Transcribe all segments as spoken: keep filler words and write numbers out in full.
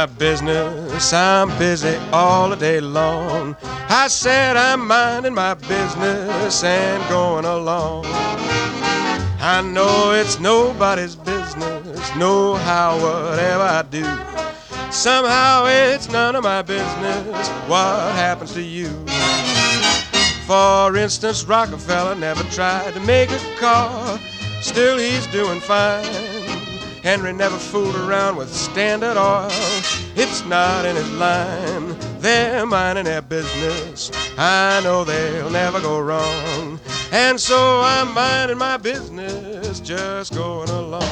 my business, I'm busy all the day long. I said I'm minding my business and going along. I know it's nobody's business, no how, whatever I do. Somehow it's none of my business what happens to you. For instance, Rockefeller never tried to make a car, still he's doing fine. Henry never fooled around with Standard Oil, it's not in his line. They're minding their business, I know they'll never go wrong. And so I'm minding my business, just going along.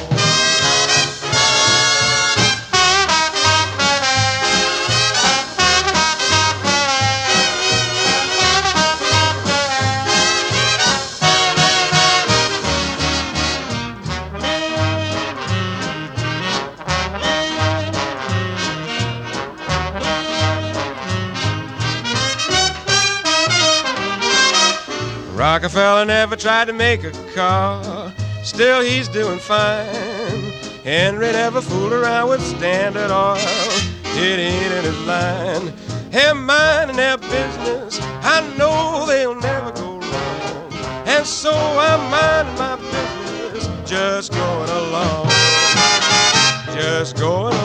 Rockefeller never tried to make a car, still he's doing fine. Henry never fooled around with Standard Oil, it ain't in his line. They're minding their business, I know they'll never go wrong. And so I'm minding my business, just going along, just going along.